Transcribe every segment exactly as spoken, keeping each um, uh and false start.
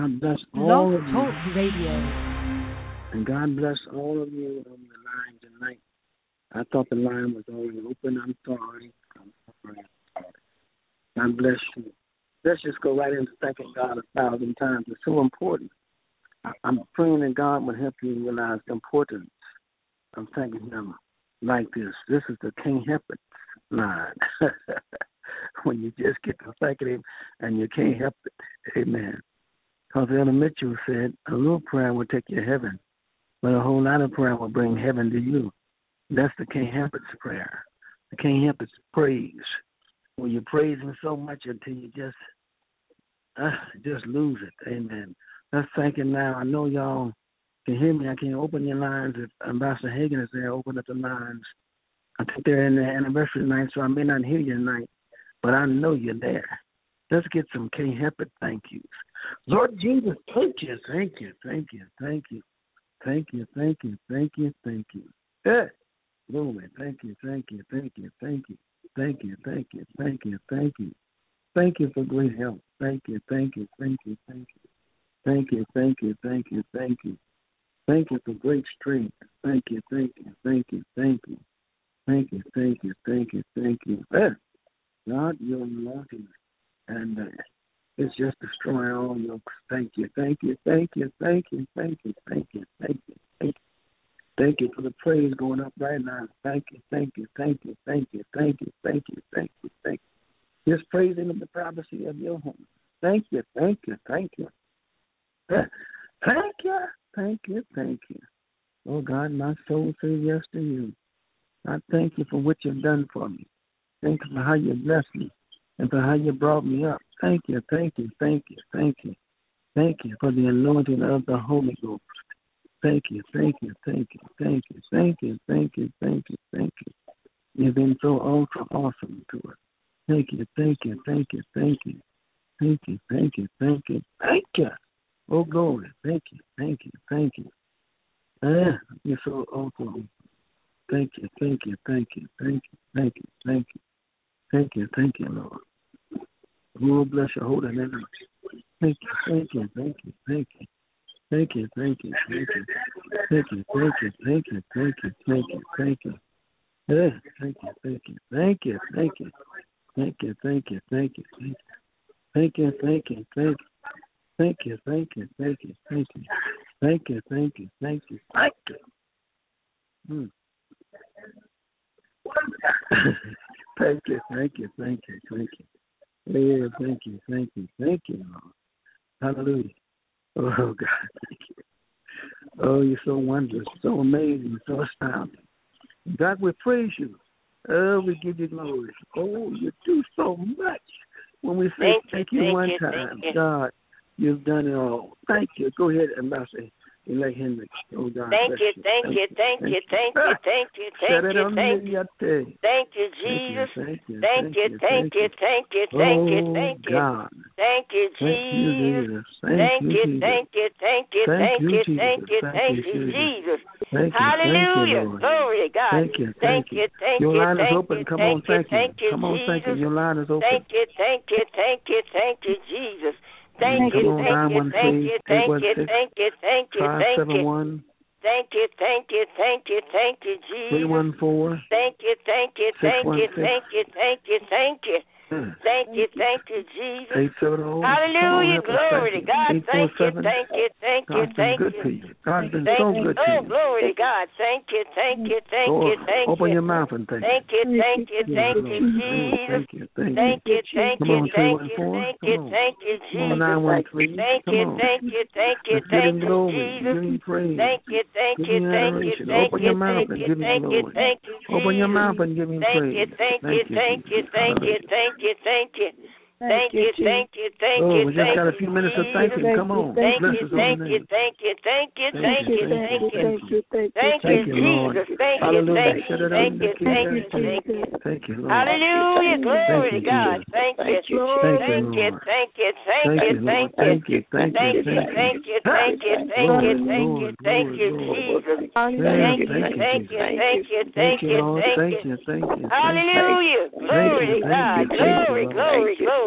God bless all Blog of you. Talk Radio. And God bless all of you on the line tonight. I thought the line was already open. I'm sorry. I'm sorry. I'm sorry. God bless you. Let's just go right into thanking God a thousand times. It's so important. I, I'm praying that God will help you realize the importance of thanking Him like this. This is the Can't Help It line. When you just get to thanking Him and you can't help it. Amen. Because Elder Mitchell said, a little prayer will take you to heaven, but a whole lot of prayer will bring heaven to you. That's the Can't Help It prayer. The Can't Help It praise. When you praise Him so much until you just uh, just lose it. Amen. Let's thank Him now. I know y'all can hear me. I can't open your lines. If Ambassador Hagan is there, open up the lines. I think they're in their anniversary night, so I may not hear you tonight, but I know you're there. Let's get some Can't Help It thank yous. Lord Jesus, thank you, thank you, thank you, thank you, thank you, thank you, thank you, thank you. Hey, Lord, thank you, thank you, thank you, thank you, thank you, thank you, thank you, thank you. Thank you for great help. Thank you, thank you, thank you, thank you. Thank you, thank you, thank you, thank you. Thank you for great strength. Thank you, thank you, thank you, thank you. Thank you, thank you, thank you, thank you. Hey, God, you're anointing. And uh, it's just destroying all yokes. Thank you, thank you, thank you, thank you, thank you, thank you, thank you, thank you. Thank you for the praise going up right now. Thank you, thank you, thank you, thank you, thank you, thank you, thank you, thank you. Just praising the privacy of your home. Thank you, thank you, thank you. Thank you, thank you, thank you. Oh, God, my soul says yes to you. I thank you for what you've done for me. Thank you for how you blessed me and for how you brought me up. Thank you, thank you, thank you, thank you. Thank you for the anointing of the Holy Ghost. Thank you, thank you, thank you, thank you, thank you, thank you, thank you, thank you. You've been so ultra awesome to us. Thank you, thank you, thank you, thank you. Thank you, thank you, thank you, thank you. Oh, glory. Thank you, thank you, thank you. Ah, you're so awesome. Thank you, thank you, thank you, thank you, thank you, thank you. Thank you, thank you, Lord. Lord, bless your holy name. Thank you, thank you, thank you, thank you. Thank you, thank you, thank you. Thank you, thank you, thank you, thank you, thank you, thank you. Hey, thank you, thank you, thank you, thank you. Thank you, thank you, thank you, thank you. Thank you, thank you, thank you. Thank you, thank you, thank you, thank you. Thank you, thank you, thank you, thank you. Hmm. Thank you, thank you, thank you, thank you. Yeah, thank you, thank you, thank you, Lord. Hallelujah. Oh, God, thank you. Oh, you're so wondrous, so amazing, so astounding. God, we praise you. Oh, we give you glory. Oh, you do so much. When we say thank, thank you, you one you, time, God, you've done it all. Thank you. Go ahead, Ambassador. Elect Hendricks. Oh, God thank you, thank you, thank you, thank you, thank you, thank you, thank you, thank you, Jesus. Thank you, thank you, thank you, thank you, thank you, thank you, thank you, Jesus. Thank you, thank you, thank you, thank you, thank you, thank you, Jesus. Hallelujah, glory to God. Thank you, thank you, thank you, thank you, thank you, thank you, Jesus. Your line is open. Thank you, thank you, thank you, thank you, Jesus. Thank you, thank you, thank you, thank you, thank you, thank you, thank you. Thank you, thank you, thank you, thank you, Jesus. three one four Thank you, thank you, thank you, thank you, thank you, thank you. Thank you, thank you, Jesus. Hallelujah, glory to God. Thank you, thank you, thank you, thank you. God's been so good to you. Oh, glory to God. Thank you, thank you, thank you, thank you. Open your mouth and thank you. Thank you, thank you, thank you, Jesus. Thank you, thank you. Thank you, thank you, thank you, thank you, thank you, Jesus. Thank you, thank you, thank you, thank you, Jesus. Thank you, thank you, thank you, thank you, thank you, thank you, thank you, Jesus. Open your mouth and give me praise. Thank you, thank you, thank you, thank you, thank you. Thank you, thank you, thank you, oh, we just got a few minutes of thanking. Come on. Thank you, thank you, thank you, thank you, thank you, thank you, thank you, thank you, Jesus. Thank you, thank you, thank you, thank you, thank you. Thank you, Lord. Hallelujah, glory to God. Thank you, thank you, thank you, thank you, thank you, thank you, thank you, thank you, thank you, thank you, thank you, thank you, Jesus. Thank you, thank you, thank you, thank you, thank you. Hallelujah, glory to God. Glory, glory, glory.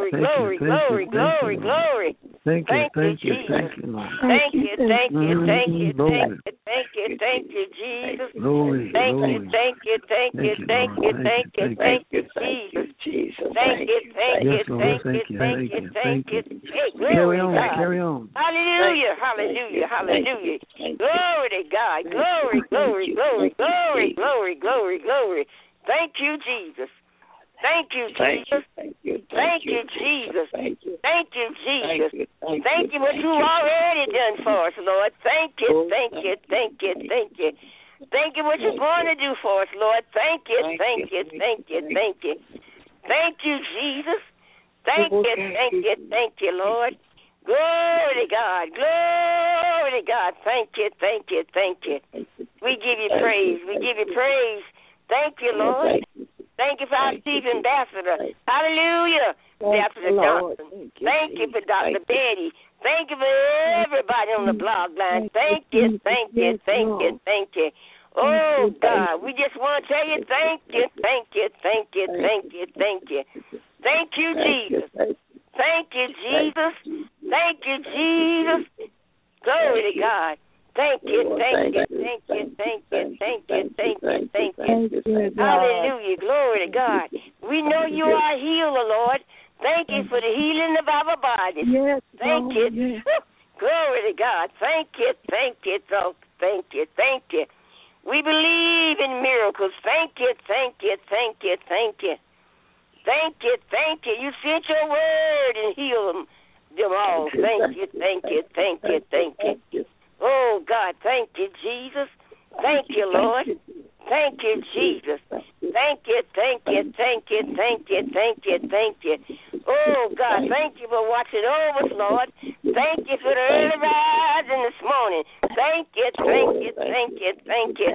glory, glory, glory, glory, glory. Thank you, thank you, thank you, Lord. Thank you, thank you, thank you, thank you, thank you, thank you, Jesus. Glory, thank glory. you, thank you, thank you, thank you, thank you, thank you, Jesus. Thank you, thank you, thank you, thank you, thank you. Hey, carry on, God. carry on. Hallelujah, hallelujah, hallelujah. Glory to God, glory, glory, glory, glory, glory, glory, glory. Thank you, Jesus. Thank you, Jesus. Thank you, thank you, Jesus. Thank you, thank you, Jesus. Thank you, thank you what you've already done for us, Lord. Thank you, thank you, thank you, thank you. Thank you what you're going to do for us, Lord. Thank you, thank you, thank you, thank you. Thank you, Jesus. Thank you, thank you, thank you, Lord. Glory to God, glory to God. Thank you, thank you, thank you. We give you praise, we give you praise. Thank you, Lord. Thank you for our chief ambassador. Hallelujah. Ambassador Johnson. Thank you for Doctor Betty. Thank you for everybody on the blog line. Thank you, thank you, thank you, thank you. Oh, God, we just want to tell you thank you, thank you, thank you, thank you, thank you. Thank you, Jesus. Thank you, Jesus. Thank you, Jesus. Glory to God. Thank you, thank you, thank you, thank you, thank you, thank you, thank you. Hallelujah, glory to God. We know you are a healer, Lord. Thank you for the healing of our bodies. Yes, thank you. Yes. Glory to God. Thank you, thank you, thank you, thank you. We believe in miracles. Thank you, thank you, thank you, thank you. Thank you, thank you. You sent your word and healed them, them all. Thank you, thank you, thank you, thank you. Oh, God, thank you, Jesus. Thank you, Lord. Thank you, Jesus. Thank you, thank you, thank you, thank you, thank you, thank you. Oh, God, thank you for watching over us, Lord. Thank you for the early rising this morning. Thank you, thank you, thank you, thank you.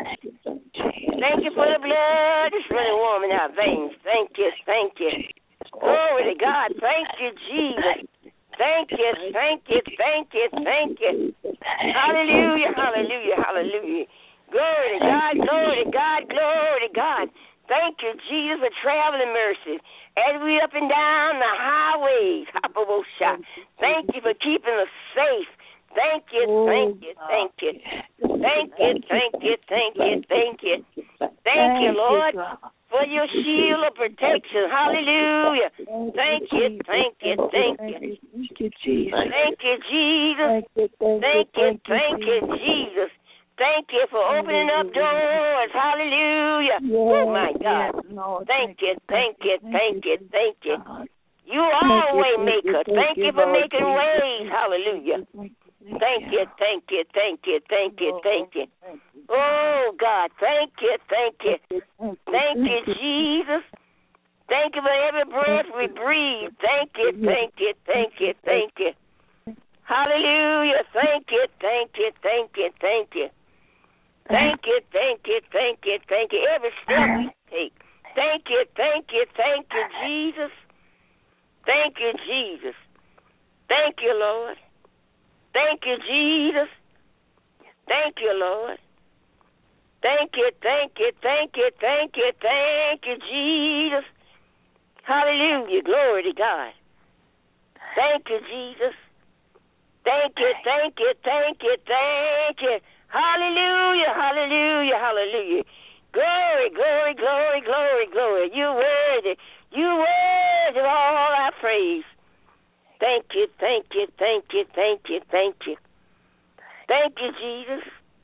Thank you for the blood that's running warm in our veins. Thank you, thank you. Glory to God. Thank you, Jesus. Thank you, thank you, thank you, thank you. Hallelujah, hallelujah, hallelujah. Glory to God, glory to God, glory to God. Thank you, Jesus, for traveling mercies as we up and down the highways. Thank you for keeping us safe. Thank you, thank you, thank you. Thank you, thank you, thank you, thank you. Thank you, Lord, for your shield of protection. Hallelujah. Thank you, thank you, thank you. Thank you, Jesus. Thank you, Jesus. Thank you, thank you, Jesus. Thank you for opening up doors. Hallelujah. Oh, my God. Thank you, thank you, thank you, thank you. You are a way maker. Thank you for making ways. Hallelujah. Thank you, thank you, thank you, thank you, thank you. Oh, God, thank you, thank you. Thank you, Jesus. Thank you for every breath we breathe. Thank you, thank you, thank you, thank you. Hallelujah. Thank you, thank you, thank you, thank you. Thank you, thank you, thank you, thank you. Every step we take. Thank you, thank you, thank you, Jesus. Thank you, Jesus. Thank you, Lord. Thank you, Jesus. Thank you, Lord. Thank you, thank you, thank you, thank you, thank you, Jesus. Hallelujah. Glory to God. Thank you, Jesus. Thank you, thank you, thank you, thank you. Hallelujah, hallelujah, hallelujah. Glory, glory, glory, glory, glory. You worthy. You worthy of all our praise. Thank you, thank you, thank you, thank you, thank you. Thank you, Jesus.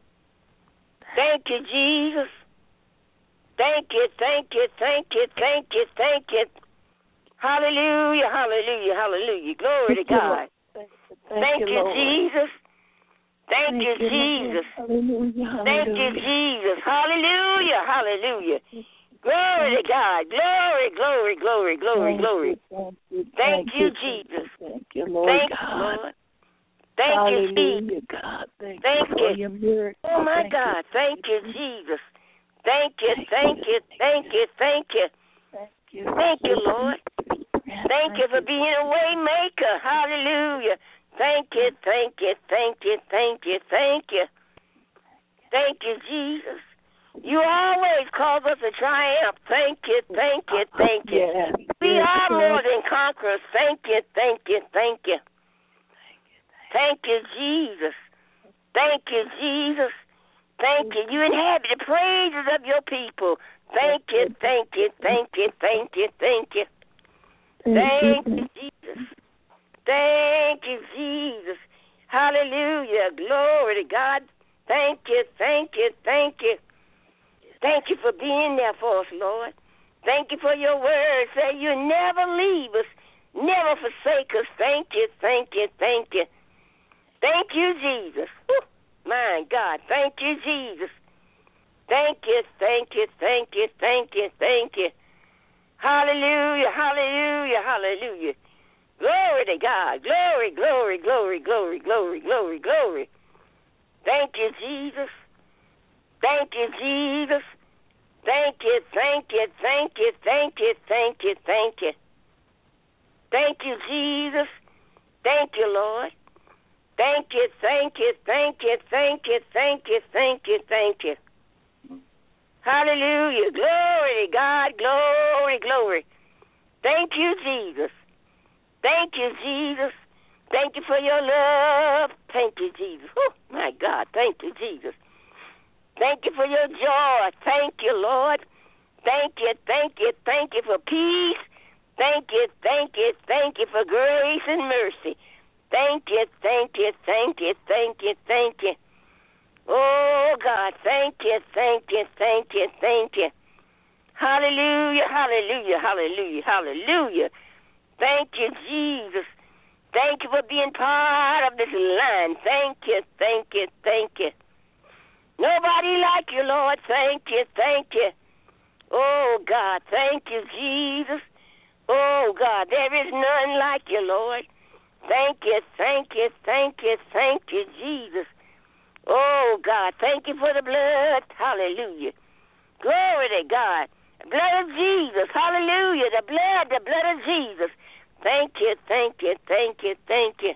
Thank you, Jesus. Thank you, thank you, thank you, thank you, thank you. Hallelujah, hallelujah, hallelujah. Glory to God. Thank you, Jesus. Thank you, Jesus. Thank you, Jesus. Hallelujah, hallelujah. Glory to God. Glory, glory, glory, glory, glory. Thank you, Jesus. Thank you, Lord. Thank you, Lord. Thank you, Jesus. Thank you. Oh, my God. Thank you, Jesus. Thank you, thank you, thank you, thank you. Thank you, Lord. Thank you for being a way maker. Hallelujah. Thank you, thank you, thank you, thank you, thank you. Thank you, Jesus. You always cause us to triumph. Thank you, thank you, thank you. Yes. We Yes, are Lord. more than conquerors. Thank you, thank you, thank you. Thank you, Jesus. Thank you, Jesus. Thank you. You inhabit the praises of your people. Thank you, thank you, thank you, thank you, thank you. Thank you, Jesus. Thank you, Jesus. Hallelujah. Glory to God. Thank you, thank you, thank you. Thank you for being there for us, Lord. Thank you for your word. Say you never leave us, never forsake us. Thank you, thank you, thank you. Thank you, Jesus. Woo. My God, thank you, Jesus. Thank you, thank you, thank you, thank you, thank you. Hallelujah, hallelujah, hallelujah. Glory to God. Glory, glory, glory, glory, glory, glory, glory. Thank you, Jesus. Thank you, Jesus. Thank you, thank you, thank you, thank you, thank you, thank you. Thank you, Jesus. Thank you, Lord. Thank you, thank you, thank you, thank you, thank you, thank you, thank you. Hallelujah. Glory to God. Glory, glory. Thank you, Jesus. Thank you, Jesus. Thank you for your love. Thank you, Jesus. Oh, my God. Thank you, Jesus. Thank you for your joy. Thank you, Lord. Thank you, thank you, thank you for peace. Thank you, thank you, thank you for grace and mercy. Thank you, thank you, thank you, thank you, thank you. Oh, God, thank you, thank you, thank you, thank you. Hallelujah, hallelujah, hallelujah, hallelujah. Thank you, Jesus. Thank you for being part of this line. Thank you, thank you, thank you. Nobody like you, Lord. Thank you, thank you. Oh, God, thank you, Jesus. Oh, God, there is none like you, Lord. Thank you, thank you, thank you, thank you, Jesus. Oh, God, thank you for the blood. Hallelujah. Glory to God. The blood of Jesus. Hallelujah. The blood, the blood of Jesus. Thank you, thank you, thank you, thank you.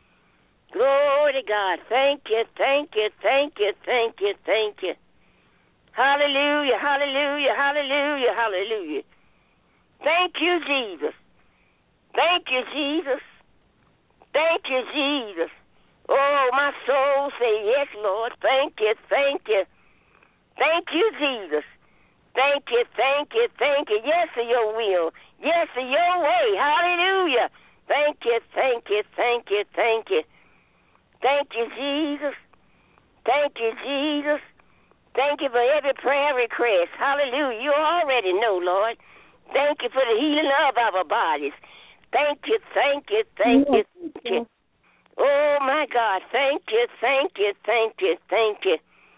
Glory to God. Thank you, thank you, thank you, thank you, thank you. Hallelujah, hallelujah, hallelujah, hallelujah. Thank you, Jesus. Thank you, Jesus. Thank you, Jesus. Oh, my soul say yes, Lord. Thank you, thank you. Thank you, Jesus. Thank you, thank you, thank you. Yes to your will. Yes to your way. Hallelujah. Thank you, thank you, thank you, thank you. Thank you, Jesus. Thank you, Jesus. Thank you for every prayer request. Hallelujah. You already know, Lord. Thank you for the healing of our bodies. Thank you, thank you, thank you, thank you. Oh, my God. Thank you, thank you, thank you, thank you.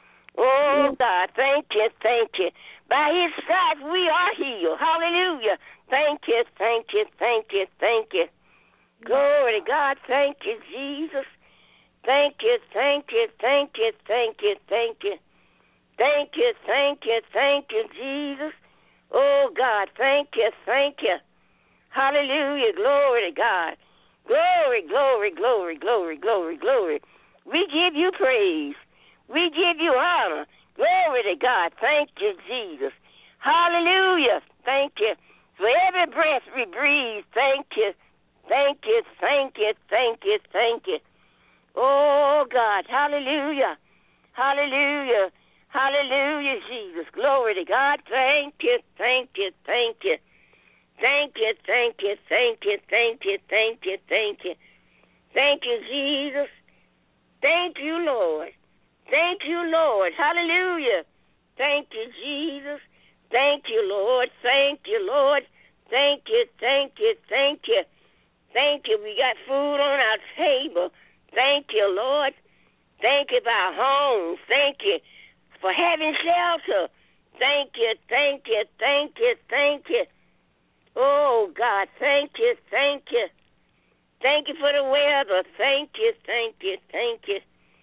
Oh, God. Thank you, thank you. By his stripes we are healed. Hallelujah. Thank you, thank you, thank you, thank you. Glory to God. Thank you, Jesus. Thank you, thank you, thank you, thank you, thank you. Thank you, thank you, thank you, Jesus. Oh, God, thank you, thank you. Hallelujah, glory to God. Glory, glory, glory, glory, glory, glory. We give you praise. We give you honor. Glory to God. Thank you, Jesus. Hallelujah. Thank you. For every breath we breathe, thank you. Thank you, thank you, thank you, thank you. Oh, God. Hallelujah. Hallelujah. Hallelujah, Jesus. Glory to God. Thank you, thank you, thank you. Thank you, thank you, thank you, thank you, thank you, thank you. Thank you, Jesus. Thank you, Lord. Thank you, Lord. Hallelujah. Thank you, Jesus. Thank you, Lord. Thank you, Lord. Thank you, thank you, thank you. Thank you. We got food on our table. Thank you, Lord. Thank you for our homes. Thank you for having shelter. Thank you, thank you, thank you, thank you. Oh, God, thank you, thank you. Thank you for the weather. Thank you, thank you, thank you.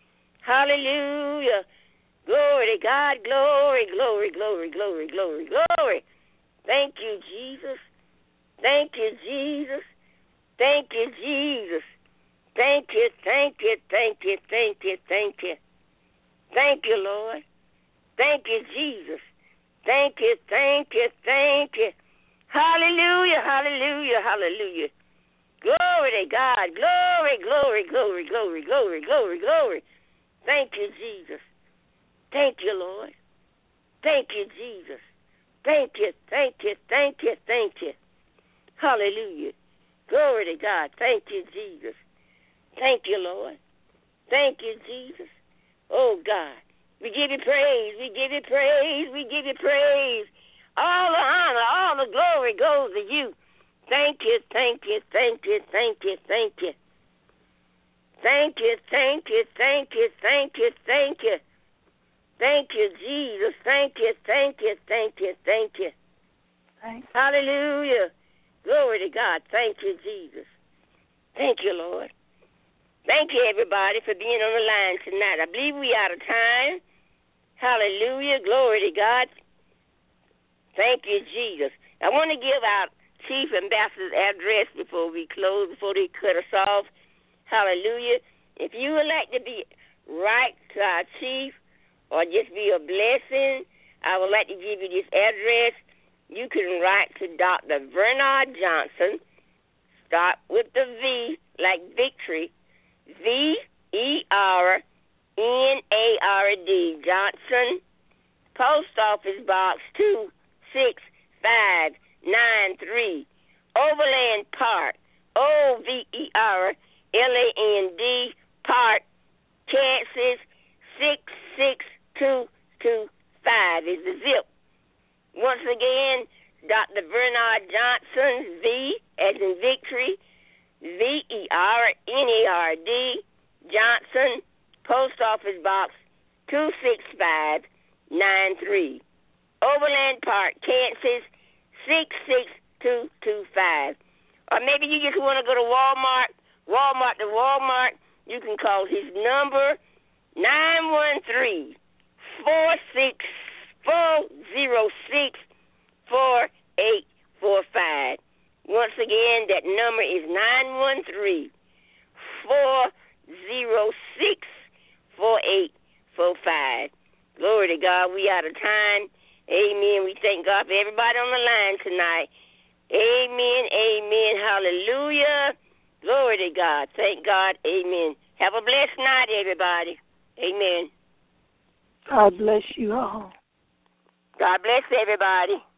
Hallelujah. Glory to God. Glory, glory, glory, glory, glory, glory. Thank you, Jesus. Thank you, Jesus. Thank you, Jesus. Thank you, thank you, thank you, thank you, thank you. Thank you, Lord. Thank you, Jesus. Thank you, thank you, thank you. Hallelujah, hallelujah, hallelujah. Glory to God. Glory, glory, glory, glory, glory, glory, glory. Thank you, Jesus. Thank you, Lord. Thank you, Jesus. Thank you, thank you, thank you, thank you. Hallelujah. Glory to God. Thank you, Jesus. Thank you, Lord. Thank you, Jesus. Oh, God. We give you praise. We give you praise. We give you praise. All the honor, all the glory goes to you. Thank you, thank you, thank you, thank you, thank you. Thank you, thank you, thank you, thank you, thank you. Thank you, Jesus. Thank you, thank you, thank you, thank you. Thanks. Hallelujah. Glory to God. Thank you, Jesus. Thank you, Lord. Thank you, everybody, for being on the line tonight. I believe we out of time. Hallelujah. Glory to God. Thank you, Jesus. I want to give out Chief Ambassador's address before we close, before they cut us off. Hallelujah. If you would like to be right to our Chief or just be a blessing, I would like to give you this address. You can write to Doctor Bernard Johnson. Start with the V, like victory. V E R N A R D, Johnson, Post Office Box two six five nine three, Overland Park, O V E R L A N D, Park, Kansas, six six two two five is the zip. Once again, Doctor Bernard Johnson, V as in victory, V E R N A R D, Johnson, Post Office Box two six five nine three, Overland Park, Kansas, six six two two five. Or maybe you just want to go to Walmart, Walmart to Walmart. You can call his number, nine one three, four six four zero six, four eight four five. Once again, that number is nine one three, four zero six, four eight four five. Glory to God. We out of time. Amen. We thank God for everybody on the line tonight. Amen. Amen. Hallelujah. Glory to God. Thank God. Amen. Have a blessed night, everybody. Amen. God bless you all. God bless everybody.